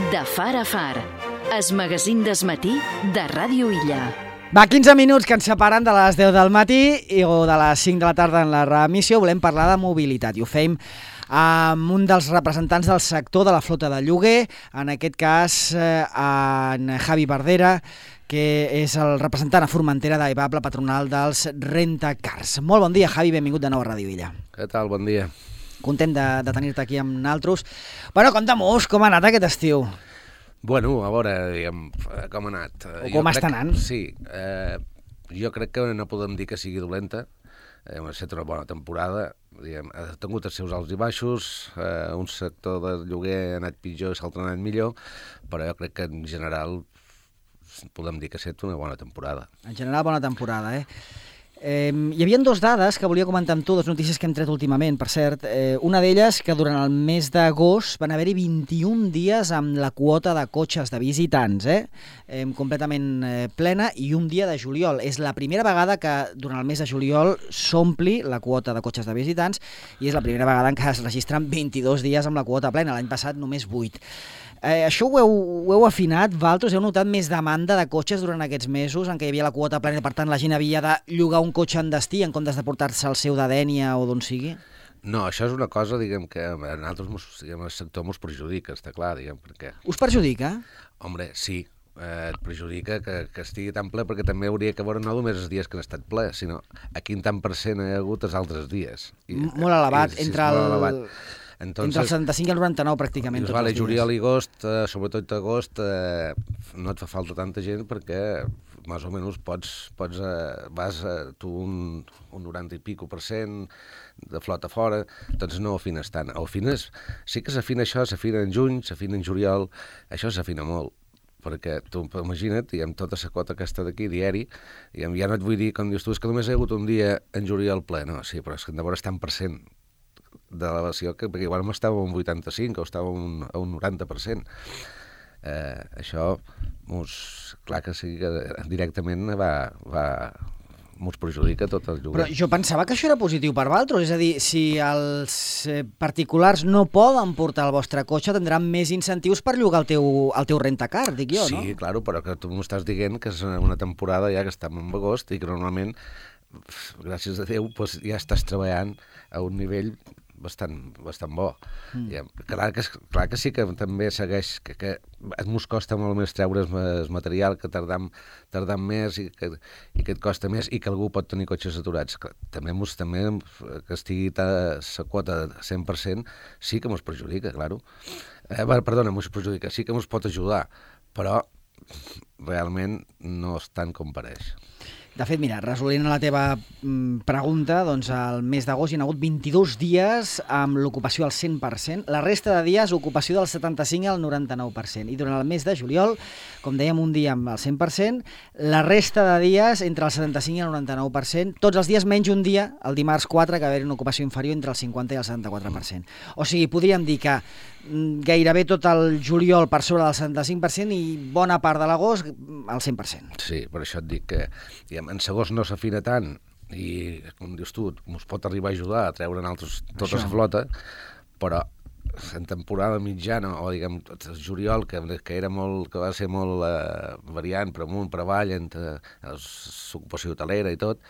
De far a far, es magazín desmatí de Ràdio Illa. Va, 15 minuts que ens separen de les 10 del matí o de les 5 de la tarda en la reemissió. Volem parlar de mobilitat i ho fem amb un dels representants del sector de la flota de lloguer, en aquest cas en Javi Bardera, que és el representant a Formentera d'EVAP, la patronal dels rentacars. Molt bon dia, Javi, benvingut de nou a Ràdio Illa. Què tal? Bon dia. Content de tenir-te aquí amb naltros. Bueno, conta'm-nos com ha anat aquest estiu. Bueno, a veure, diguem, com ha anat. O com està anant. Sí, jo crec que no podem dir que sigui dolenta. Ha estat una bona temporada, diguem, ha tingut els seus alts i baixos, un sector del lloguer ha anat pitjor i s'altre ha anat millor, però jo crec que en general podem dir que ha estat una bona temporada. En general, bona temporada, hi havia dues dades que volia comentar amb tu, dues notícies que hem tret últimament, per cert. Una d'elles, que durant el mes d'agost van haver-hi 21 dies amb la quota de cotxes de visitants, completament plena, i un dia de juliol. És la primera vegada que durant el mes de juliol s'ompli la quota de cotxes de visitants i és la primera vegada en què es registren 22 dies amb la quota plena. L'any passat només 8. Això ho heu afinat, Valtros? Heu notat més demanda de cotxes durant aquests mesos en què hi havia la quota plena i per tant la gent havia de llogar un cotxe en destí en comptes de portar-se el seu de Dènia o d'on sigui? No, això és una cosa, diguem, que a nosaltres, diguem, el sector ens perjudica, està clar, diguem, perquè... Us perjudica? Hombre, sí, et perjudica que estigui tan ple, perquè també hauria que veure no només els dies que han estat ple, sinó a quin tant per cent hi ha hagut els altres dies. Molt elevat, entre el 75 i el 99 pràcticament tots els dies. Juliol i agost, sobretot agost, no et fa falta tanta gent perquè més o menys vas tu un 90 i pico per cent de flota fora, doncs no afines tant. Sí que s'afina això, s'afina en juny, s'afina en juliol, això s'afina molt, perquè tu imagina't, diguem, tota la quota aquesta d'aquí, diari, diguem, ja no et vull dir, com dius tu, és que només hi ha hagut un dia en juliol ple, no, sí, però és que llavors està en percent d'elevació, perquè igual estava a un 85 o estava a un 90%. Això, clar que sí, que directament mos perjudica tot el lloguer. Però jo pensava que això era positiu per Valtros, és a dir, si els particulars no poden portar el vostre cotxe, tindran més incentius per llogar el teu rentacar, dic jo, no? Sí, clar, però que tu m'estàs dient que és una temporada ja que estem en agost i que normalment, gràcies a Déu, ja estàs treballant a un nivell bastant bo. Clar que sí que també segueix, que ens costa molt més treure el material, que tardam més i que et costa més i que algú pot tenir cotxes aturats. També que estigui la quota de 100% sí que ens perjudica, claro. Perdona, ens perjudica, sí que ens pot ajudar, però realment no és tant com pareix. De fet, mira, resolent la teva pregunta, doncs al mes d'agost hi ha hagut 22 dies amb l'ocupació al 100%, la resta de dies ocupació del 75 al 99%, i durant el mes de juliol, com dèiem, un dia amb el 100%, la resta de dies entre el 75 i el 99%, tots els dies menys un dia, el dimarts 4, que va haver una ocupació inferior entre el 50 i el 74%. O sigui, podríem dir que gairebé tot el juliol per sobre del 75% i bona part de l'agost al 100%. Sí, per això et dic que en agost no s'afina tant i, com dius tu, ens pot arribar a ajudar a treure tota la flota, però en temporada mitjana, o diguem, el juliol, que va ser molt variant per amunt, per avall, entre l'ocupació hotelera i tot,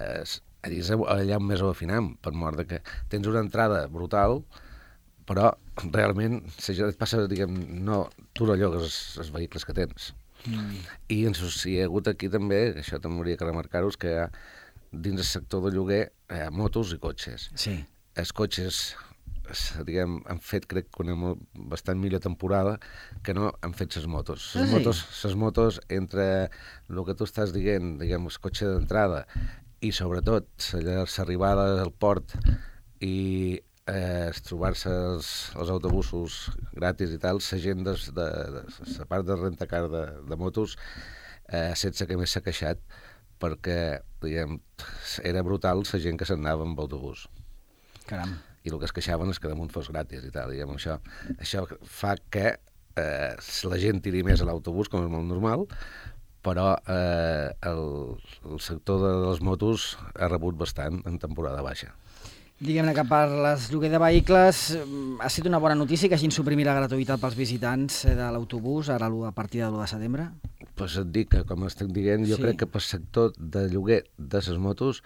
allà més ho afinem, per mort que tens una entrada brutal, però realment et passa, diguem, tu no llogues els vehicles que tens. I hi ha hagut aquí també, això també hauria que remarcar-ho, que dins el sector de lloguer hi ha motos i cotxes. Sí. Els cotxes, diguem, han fet, crec que una bastant millor temporada que no han fet les motos. Les motos, entre el que tu estàs dient, diguem, el cotxe d'entrada i sobretot l'arribada al port i trobar-se els autobusos gratis i tal, la gent de la part de rentacar de motos sense que més s'ha queixat perquè, diguem, era brutal la gent que s'anava amb autobús. Caram. I el que es queixaven és que damunt fos gratis i tal, diguem, això fa que la gent tiri més a l'autobús, com és molt normal, però el sector de les motos ha rebut bastant en temporada baixa. Diguem-ne que per les lloguer de vehicles ha estat una bona notícia que hagin suprimit la gratuïtat pels visitants de l'autobús ara a partir de l'1 de setembre? Pues et dic que, com estic dient, jo crec que pel sector de lloguer de les motos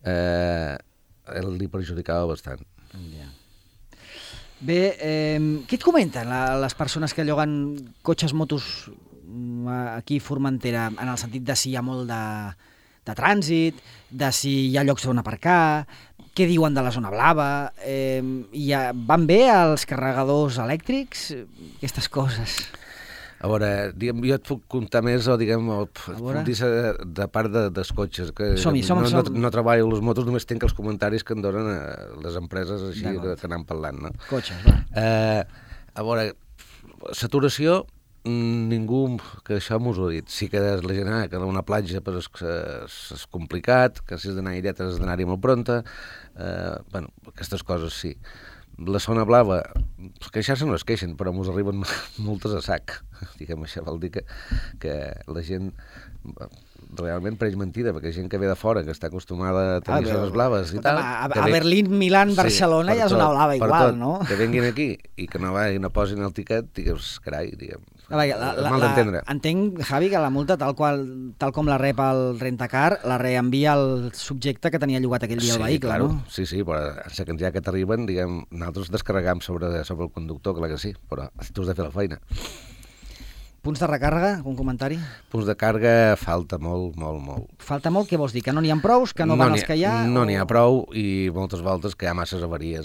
li perjudicava bastant. Ja. Bé, què et comenten les persones que lloguen cotxes, motos aquí a Formentera, en el sentit de si hi ha molt de trànsit, de si hi ha llocs on aparcar, què diuen de la zona blava, van bé els carregadors elèctrics, aquestes coses? A veure, diguem, jo et puc contar més o puc dir de part dels cotxes, que no treballo les motos, només tinc els comentaris que em donen les empreses així que anem parlant. No? Cotxes, va. A veure, saturació, ningú que això m'ho ha dit. Sí que la gent que a una platja és complicat, que si has d'anar llet has d'anar-hi molt pronta, aquestes coses sí. La zona blava, queixar-se no es queixen, però mos arriben moltes a sac. Diguem, això vol dir que la gent realment pareix mentida, perquè gent que ve de fora, que està acostumada a tenir zones blaves i tal... A Berlín, Milán, Barcelona ja és una blava igual, no? Que venguin aquí i que no posin el tiquet, digues, carai, diguem... Mal d'entendre. Entenc, Javi, que la multa, tal com la rep el rentacar, la reenvia al subjecte que tenia llogat aquell dia el vehicle, no? Sí, però ja que t'arriben, diguem, nosaltres descarregam sobre el conductor, clar que sí, però tu has de fer la feina. Punts de recàrrega, algun comentari? Punts de càrrega falta molt. Falta molt? Què vols dir? Que no n'hi ha prous? Que no van els que hi ha? No n'hi ha prou i moltes voltes que hi ha masses avaries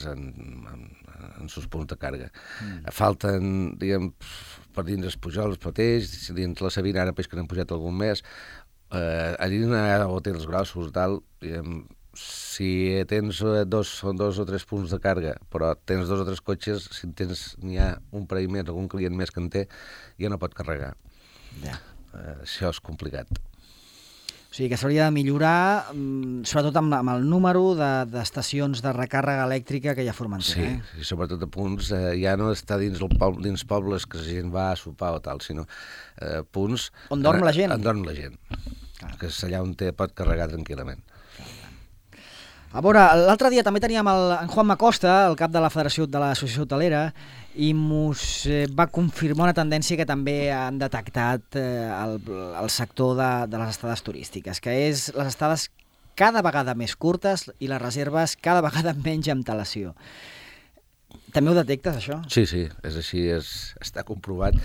en sos punts de càrrega. Falten, diguem, per dins els Pujols mateix, dins la Sabina ara peix que n'han pujat algun mes, allà o tens grossos, tal, diguem, si tens dos o tres punts de càrrega, però tens 2 o 3 cotxes, si n'hi ha un parell més, algun client més que en té, ja no pot carregar. Ja. Això és complicat. O sigui que s'hauria de millorar, sobretot amb el número d'estacions de recàrrega elèctrica que hi ha a Formentera. Sí, i sobretot a punts, ja no està dins pobles que la gent va a sopar o tal, sinó punts... On dorm la gent. On dorm la gent, que és allà on pot carregar tranquil·lament. A veure, l'altre dia també teníem en Juan Macosta, el cap de la Federació de l'Associació Hotelera, i mos va confirmar una tendència que també han detectat el sector de les estades turístiques, que és les estades cada vegada més curtes i les reserves cada vegada menys antelació. També ho detectes, això? Sí, és així, està comprovat.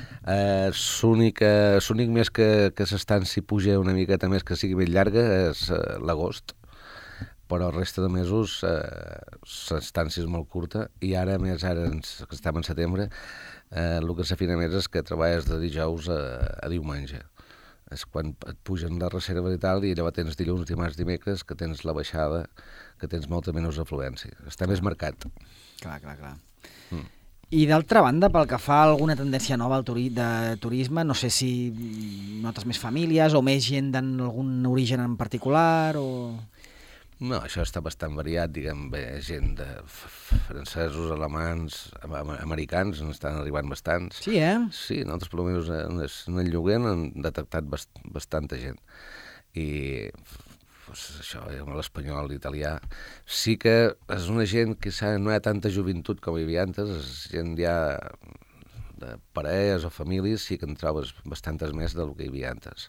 L'únic més que s'estanci puja una miqueta més que sigui més llarga és l'agost, però el resta de mesos l'estància és molt curta i ara que estem en setembre, el que s'afina més és que treballes de dijous a diumenge. És quan et pugen les reserves i tal, i llavors tens dilluns, dimarts, dimecres, que tens la baixada, que tens molta menys afluència. Està més marcat. Clar. I d'altra banda, pel que fa a alguna tendència nova de turisme, no sé si notes més famílies o més gent d'algun origen en particular o... No, això està bastant variat, diguem, gent de francesos, alemans, americans, n'estan arribant bastants. Sí, Sí, nosaltres, per almenys, en el lloguer han detectat bastanta gent. I això, l'espanyol, l'italià, sí que és una gent que no hi ha tanta joventut com hi havia antes, és gent ja de parelles o famílies, sí que en trobes bastantes més del que hi havia antes.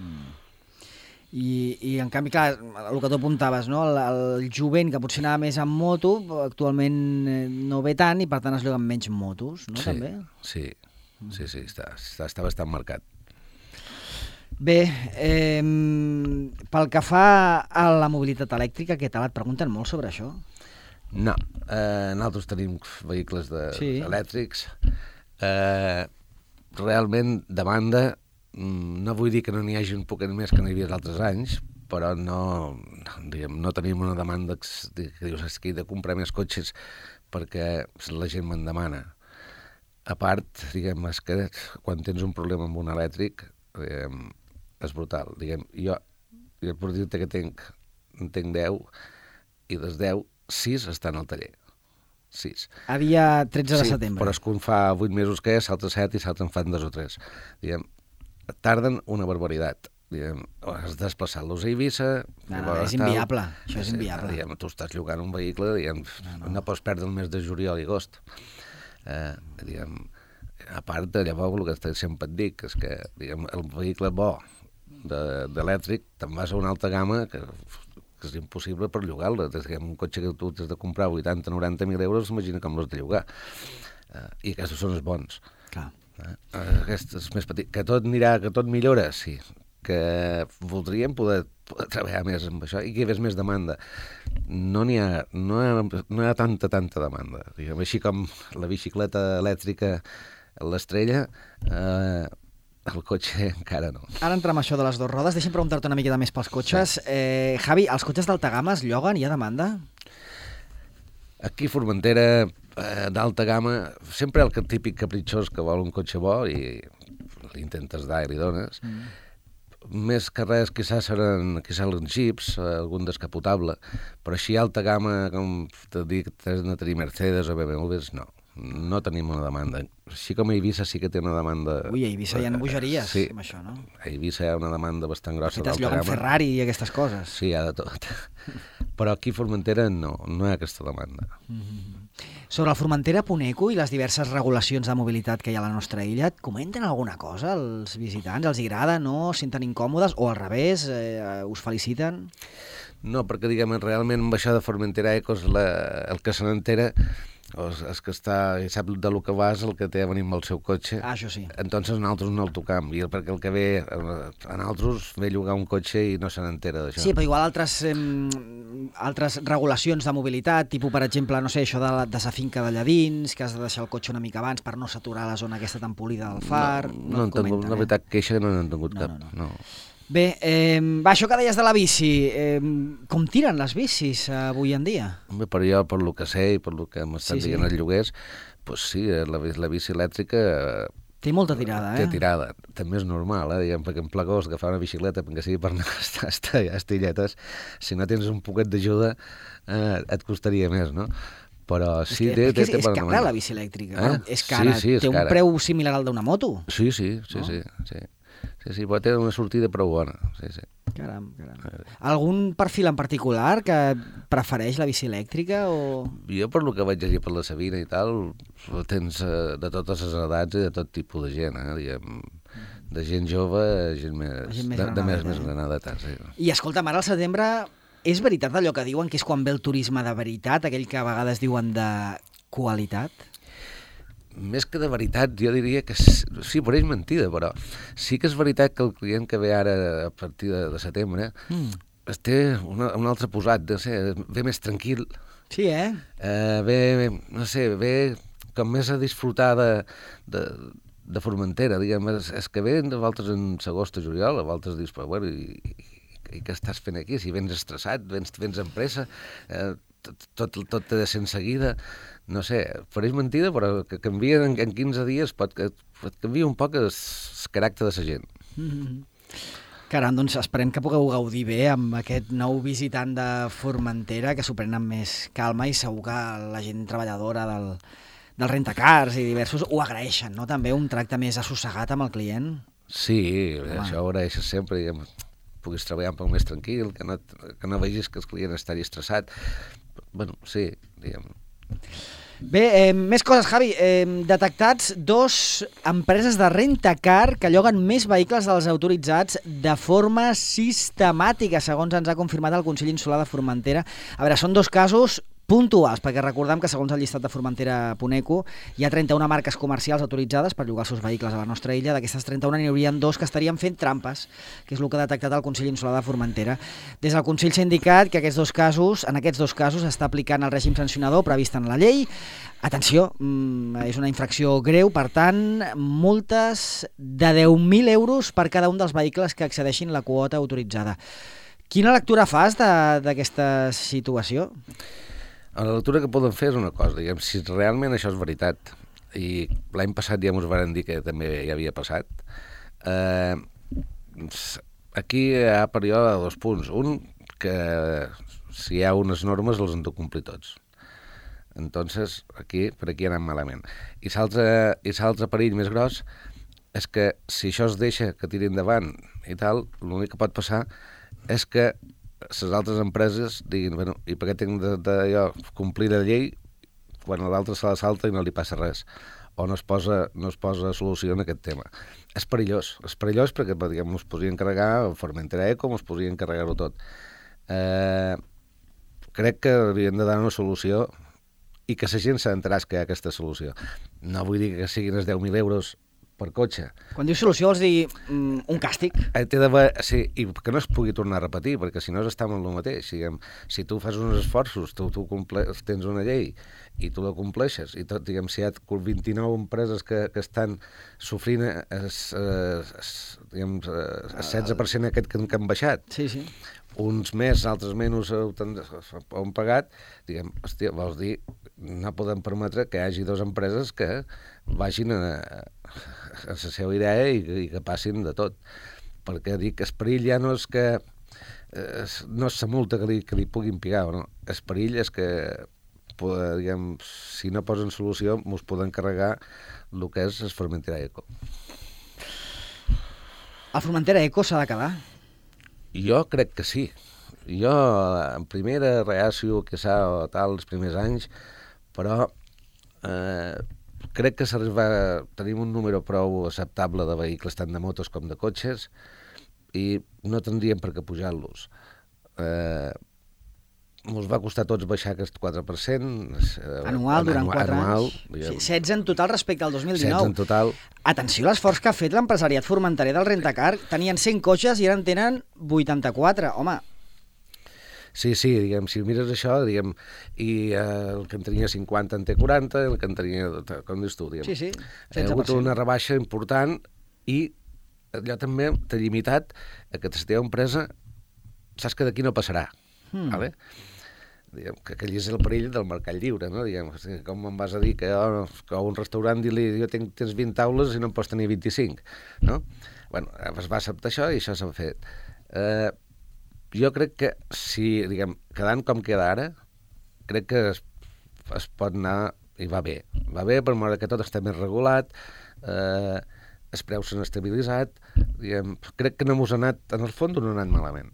I en canvi, clar, el que tu apuntaves, no? El jovent que potser anava més en moto, actualment no ve tant i per tant es lloguen menys motos, no? Sí, també? Sí, està bastant marcat. Bé, pel que fa a la mobilitat elèctrica, què tal? Et pregunten molt sobre això? No, nosaltres tenim vehicles elèctrics. Realment, demanda, no vull dir que no n'hi hagi un poquet més que no hi havia altres anys, però no tenim una demanda que dius que he de comprar més cotxes perquè la gent me'n demana. A part, és que quan tens un problema amb un elèctric, és brutal. Jo per dir-te que en tenc 10 i dels 10, 6 estan al taller. 6. A dia 13 de setembre. Però és que un fa 8 mesos que és, s'altre 7 i s'altre en fan 2 o 3. Tarden una barbaritat. has desplaçat-los a Eivissa... És inviable, això és inviable. Tu estàs llogant un vehicle, no pots perdre el mes de juliol i agost. A part de llavors, el que sempre et dic és que el vehicle bo d'elèctric te'n vas a una alta gamma que és impossible per llogar-la. Un cotxe que tu has de comprar 80-90.000 euros, imagina com l'has de llogar. I aquests són els bons. Clar. Aquest és més petit. Que tot anirà, que tot millora, sí. Que voldríem poder treballar més amb això i que hi hagués més demanda. No hi ha tanta demanda. Així com la bicicleta elèctrica a l'Estrella, el cotxe encara no. Ara entrem això de les dues rodes. Deixa'm preguntar-te una miqueta més pels cotxes. Sí. Javi, els cotxes d'alta gamma es lloguen? Hi ha demanda? Aquí a Formentera, d'alta gamma, sempre el típic capritxós que vol un cotxe bo i li intentes dar i li dones. Més que res, quizás seran jeeps, algun descapotable, però així alta gamma, com te dic, has de tenir Mercedes o BMWs, no tenim una demanda. Així com a Eivissa sí que té una demanda... Ui, a Eivissa hi ha bogeries sí, amb això, no? A Eivissa hi ha una demanda bastant grossa d'alta gamma. Si t'es llogat Ferrari i aquestes coses. Sí, hi ha de tot. Però aquí a Formentera no hi ha aquesta demanda. Sobre el Formentera Puneco i les diverses regulacions de mobilitat que hi ha a la nostra illa, et comenten alguna cosa els visitants? Els agrada, no? Es senten incòmodes? O al revés, us feliciten? No, perquè realment amb això de Formentera Eco el que se n'entera és que i sap de lo que vas el que té a venir amb el seu cotxe. Això sí. Entonces nosaltres no el tocam, perquè el que ve a nosaltres ve llogar un cotxe i no se n'entera d'això. Sí, però igual altres regulacions de mobilitat, tipus, per exemple, no sé, això de sa finca d'allà dins, que has de deixar el cotxe una mica abans per no saturar la zona aquesta tan polida del far... No en tingut, la veritat, queixa no n'han tingut cap. No. Bé, això que deies de la bici, com tiren les bicis avui en dia? Bé, per jo, per lo que sé i per lo que m'estan dient els lloguers, doncs sí, la bici elèctrica... Té molta tirada, Té tirada. També és normal, perquè en plegós agafar una bicicleta, perquè sigui per anar a estilletes, si no tens un poquet d'ajuda, et costaria més, no? Però sí, té cara la bici elèctrica. És cara, té un preu similar al d'una moto. Sí. Sí, pot tenir una sortida prou bona. Sí. Caram. Algun perfil en particular que prefereix la bici elèctrica? O... Jo, per lo que vaig llegir per la Sabina i tal, tens de totes les edats i de tot tipus de gent, diguem, de gent jove a gent més granadeta. Sí. I escolta'm, ara al setembre, és veritat allò que diuen que és quan ve el turisme de veritat, aquell que a vegades diuen de qualitat? Més que de veritat, jo diria que sí, però és mentida, però sí que és veritat que el client que ve ara a partir de setembre es té un altre posat, no sé, ve més tranquil. Sí, ve com més a disfrutar de Formentera, diguem, és que ve a voltes en agost o juliol, a voltes dius, però bueno, i què estàs fent aquí? Si vens estressat, vens amb pressa, tot t'ha de ser en seguida... No sé, pareix mentida, però que canvia en 15 dies pot canviar un poc el caràcter de la gent. Caram, doncs esperem que pugueu gaudir bé amb aquest nou visitant de Formentera, que s'ho pren amb més calma i segur que la gent treballadora del rentacars i diversos ho agraeixen, no? També un tracte més assossegat amb el client. Sí, això ho agraeixes sempre, diguem, puguis treballar un poc més tranquil, que no vegis que el client està estressat. Bueno, sí, diguem... Bé, més coses, Javi. Detectats 2 empreses de rentacar que lloguen més vehicles dels autoritzats de forma sistemàtica, segons ens ha confirmat el Consell Insular de Formentera. A veure, són 2 casos puntuals, perquè recordem que segons el llistat de Formentera Puneco hi ha 31 marques comercials autoritzades per llogar els seus vehicles a la nostra illa. D'aquestes 31 n'hi haurien 2 que estarien fent trampes, que és el que ha detectat el Consell Insular de Formentera. Des del Consell s'ha indicat que en aquests dos casos s'està aplicant el règim sancionador previst en la llei. Atenció, és una infracció greu, per tant, multes de 10.000 euros per cada un dels vehicles que excedeixin la quota autoritzada. Quina lectura fas d'aquesta situació? La lectura que poden fer és una cosa, diguem, si realment això és veritat, i l'any passat ja ens van dir que també ja havia passat, aquí hi ha període de 2 punts. Un, que si hi ha unes normes els han de complir tots. Entonces, per aquí anem malament. I l'altre perill més gros és que si això es deixa que tiri endavant i tal, l'únic que pot passar és que les altres empreses diguin, bueno, i per què tinc de complir la llei quan l'altre se la salta i no li passa res, o no es posa solució en aquest tema. És perillós perquè, diguem, es podria encarregar Formentera Eco, es podria encarregar-ho tot. Crec que havien de dar una solució i que la gent s'enteràs que hi ha aquesta solució. No vull dir que siguin els 10.000 euros per cotxe. Quan dius solució vols dir un càstig? Té d'haver, sí, i que no es pugui tornar a repetir, perquè si no està amb el mateix. Diguem, si tu fas uns esforços, tu tens una llei i tu la compleixes, i tot, diguem, si hi ha 29 empreses que estan sofrint el 16% aquest que han baixat, sí. uns més, altres menys han pagat, diguem, hòstia, vols dir, no podem permetre que hi hagi dues empreses que vagin a la seva idea i que passin de tot. Perquè dic, el perill ja no és que no és la multa que li puguin pigar, no? El perill és que, diguem, si no posen solució, ens poden carregar el que és el Formentera Eco. El Formentera Eco s'ha d'acabar? Jo crec que sí. Jo, en primera reacció que s'ha tal els primers anys, però crec que tenim un número prou acceptable de vehicles, tant de motos com de cotxes, i no tindríem per què pujar-los. Ens va costar a tots baixar aquest 4%. Anual, durant 4 anys. Sí, 16 en total respecte al 2019. 16 en total. Atenció a l'esforç que ha fet l'empresariat formenterer del Rentacar. Tenien 100 cotxes i ara en tenen 84. Home. Sí, diguem, si mires això, diguem, i el que en tenia 50 en té 40, el que en tenia, com dius tu, diguem. Sí, 16%. Hi ha hagut una rebaixa important i allò també t'ha limitat a que la teva empresa saps que d'aquí no passarà. Vale? Diguem, que aquell és el perill del mercat lliure, no? Diguem, com em vas a dir que a un restaurant dir-li jo tens 20 taules i no en pots tenir 25, no? Bueno, es va acceptar això i això s'ha fet. Jo crec que si, diguem, quedant com queda ara, crec que es pot anar i va bé. Va bé per veure que tot està més regulat, els preus s'han estabilitzat, diguem, crec que no mos ha anat, en el fons no ha anat malament.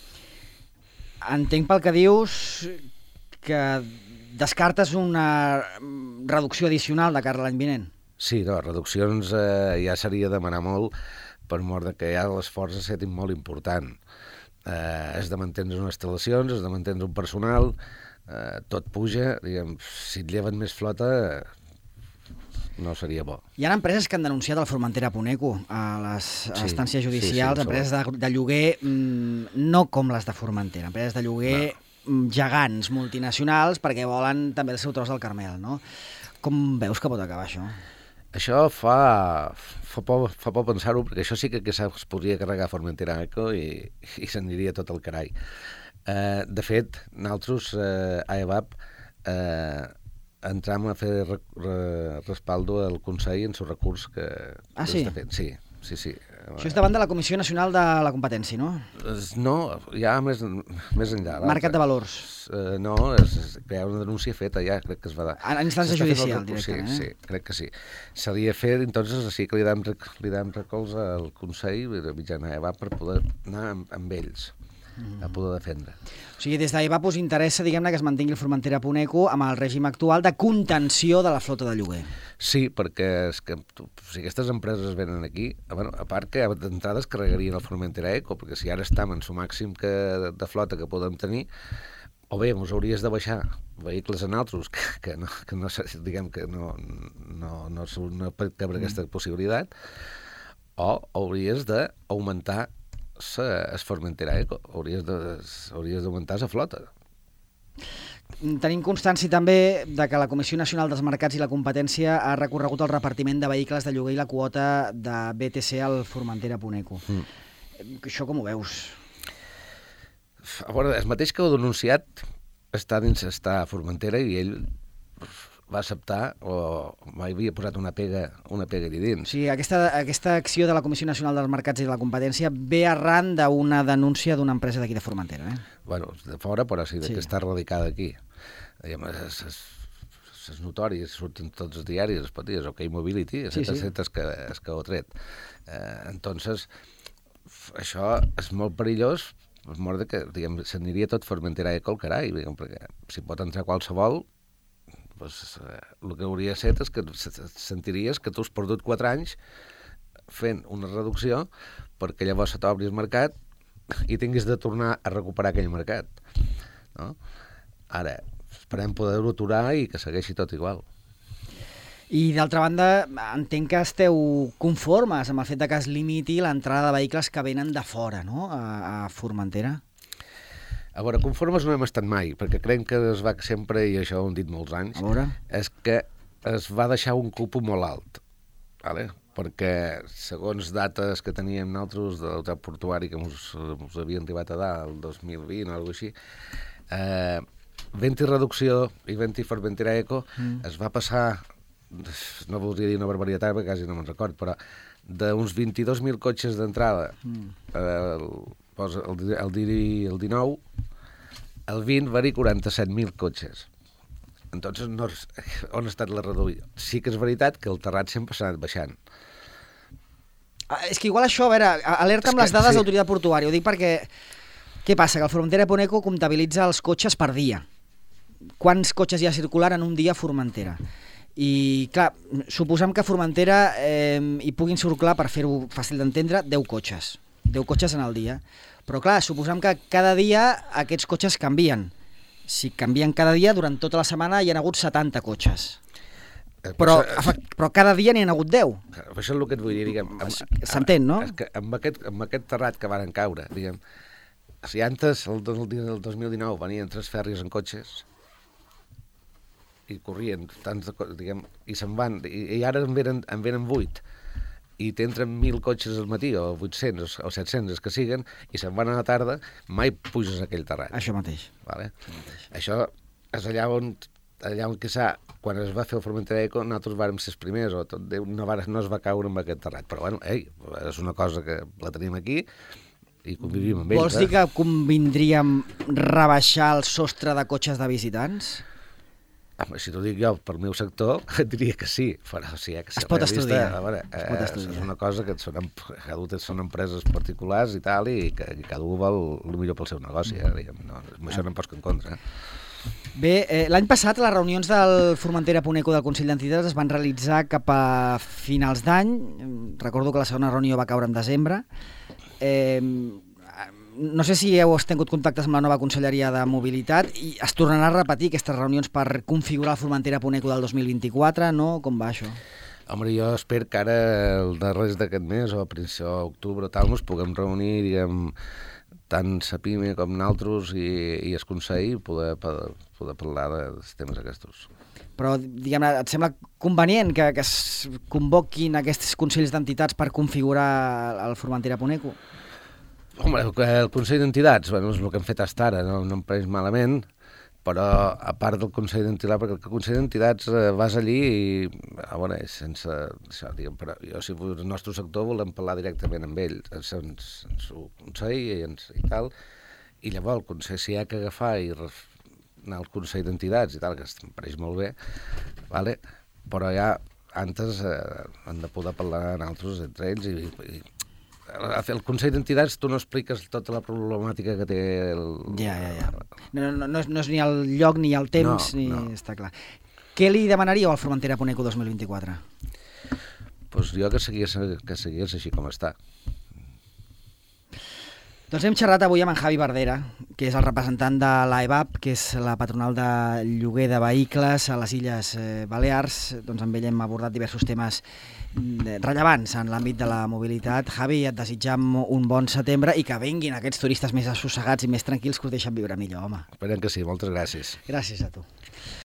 Entenc pel que dius que descartes una reducció addicional de cara a l'any vinent. Sí, no, reduccions ja seria demanar molt per mort que ja l'esforç ha estat molt important. Has de mantenir unes instal·lacions, has de mantenir un personal, tot puja, diguem, si et lleven més flota no seria bo. Hi ha empreses que han denunciat el Formentera Puneco a les instàncies judicials, empreses de lloguer no com les de Formentera, empreses de lloguer gegants, multinacionals, perquè volen també el seu tros del Carmel, no? Com veus que pot acabar això? Això fa por pensar-ho, perquè això sí que es podria carregar Formentera Eco i s'aniria tot el carai. De fet, nosaltres a EVAP entram a fer respaldo al Consell en el recurs que està fent. Sí. Això és davant de la Comissió Nacional de la Competència, no? No, ja més enllà. Mercat de valors. No, hi ha una denúncia feta ja, crec que es va dar. A instància judicial, directament. Sí, crec que sí. S'hauria de fer, entonces sí que li dam recolze al Consell mitjana EVAP per poder anar amb ells a poder defendre. O sigui, des d'EVAP us interessa, diguem-ne, que es mantingui el Formentera Puneco amb el règim actual de contenció de la flota de lloguer. Sí, perquè si aquestes empreses venen aquí, a part que d'entrada es carregarien el Formentera Eco, perquè si ara estem en el màxim de flota que podem tenir, o bé, ens hauries de baixar vehicles en altres que no diguem que no cabre aquesta possibilitat, o hauries d'augmentar el Formentera Eco, hauries d'augmentar la flota. Tenim constància també de que la Comissió Nacional dels Mercats i la Competència ha recorregut el repartiment de vehicles de lloguer i la quota de BTC al Formentera Puneco. Això com ho veus? A veure, el mateix que ho ha denunciat està a Formentera i ell va acceptar o mai havia posat una pega allà dins. Sí, aquesta acció de la Comissió Nacional dels Mercats i la Competència ve arran d'una denúncia d'una empresa d'aquí de Formentera. Bueno, de fora, però sí, que està radicada aquí. és notori, surten tots els diaris, els patis, OK Mobility, etc. És que ho ha tret. Entonces, això és molt perillós, és mort que, diguem, s'aniria tot Formentera Eco al carai, diguem, perquè si pot entrar qualsevol, doncs, el que hauria set és que sentiries que tu has perdut 4 anys fent una reducció perquè llavors se t'obri el mercat i tinguis de tornar a recuperar aquell mercat. No? Ara, esperem poder-ho aturar i que segueixi tot igual. I d'altra banda, entenc que esteu conformes amb el fet que es limiti l'entrada de vehicles que venen de fora, no?, a Formentera. A veure, conformes no hem estat mai, perquè creiem que es va sempre, i això ho hem dit molts anys, és que es va deixar un cupo molt alt, vale? Perquè segons dates que teníem nosaltres del hotel portuari que ens havien arribat a dar el 2020 o alguna cosa així, Venti Reducció i Venti Formentera Eco es va passar, no voldria dir una barbaritat perquè quasi no me'n record, però d'uns 22.000 cotxes d'entrada el 19, el 20 va dir 47.000 cotxes. Entonces, on ha estat la reduïda? Sí que és veritat que el terrat sempre s'ha anat baixant. És que igual això, a veure, alerta amb les dades d'autoritat portuària. Ho dic perquè, què passa? Que el Formentera Poneco comptabilitza els cotxes per dia. Quants cotxes hi ha circulant en un dia a Formentera? I, clar, suposem que a Formentera hi puguin circular, per fer-ho fàcil d'entendre, 10 cotxes. 10 cotxes en el dia. Però, clar, suposem que cada dia aquests cotxes canvien. Si canvien cada dia, durant tota la setmana hi ha hagut 70 cotxes. Però cada dia n'hi ha hagut 10. Això és el que et vull dir, diguem. S'entén, no? És que amb aquest terrat que varen caure, diguem, si antes, el 2019, venien 3 fèrries en cotxes i corrien tants, diguem, i se'n van, i ara en venen 8, i t'entren 1.000 cotxes al matí, o 800 o 700, els que siguen, i se'n van a la tarda, mai puges a aquell terrat. Això mateix. Vale? Això és allà on quan es va fer el Formentera Eco, nosaltres vàrem ser els primers, o tot Déu no es va caure amb aquest terrat. Però bueno, és una cosa que la tenim aquí i convivim amb ells. Vols dir que convindríem rebaixar el sostre de cotxes de visitants? Si t'ho dic jo, pel meu sector, diria que sí, però si hi ha que ser realista, a veure, és una cosa que són empreses particulars i tal, i que cada un vol el millor pel seu negoci, diguem, no, amb això no em pots en contra. Bé, l'any passat les reunions del Formentera Poneco del Consell d'Entitats es van realitzar cap a finals d'any. Recordo que la segona reunió va caure en desembre. No sé si heu tingut contactes amb la nova Conselleria de Mobilitat i es tornarà a repetir aquestes reunions per configurar el Formentera Poneco del 2024, no? Com va això? Home, jo espero que ara, el darrer d'aquest mes, o a principi d'octubre o tal, ens puguem reunir, diguem, tant la PIME com nosaltres i el Consell poder parlar dels temes aquests. Però, diguem, et sembla convenient que es convoquin aquests consells d'entitats per configurar el Formentera Poneco? Home, el Consell d'Entitats, bueno, és el que hem fet fins ara, no em pareix malament, però a part del Consell d'Entitats, perquè el Consell d'Entitats vas allí i, a veure, sense això, diguem, però jo, si fos el nostre sector, volem parlar directament amb ells, ens ho Consell i tal, i llavors el Consell s'hi ha que agafar i anar al Consell d'Entitats i tal, que em pareix molt bé, vale? Però ja antes han de poder parlar nosaltres entre ells i el Consell d'Entitats tu no expliques tota la problemàtica que té Ja. No és ni el lloc ni el temps, no. Està clar. Què li demanaríeu al Formentera Poneco 2024? Doncs jo que seguís així com està. Doncs hem xerrat avui amb en Javi Bardera, que és el representant de l'AEVAP, que és la patronal de lloguer de vehicles a les Illes Balears. Doncs amb ell hem abordat diversos temes rellevants en l'àmbit de la mobilitat. Javi, et desitjam un bon setembre i que vinguin aquests turistes més assossegats i més tranquils que us deixen viure millor, home. Esperem que sí, moltes gràcies. Gràcies a tu.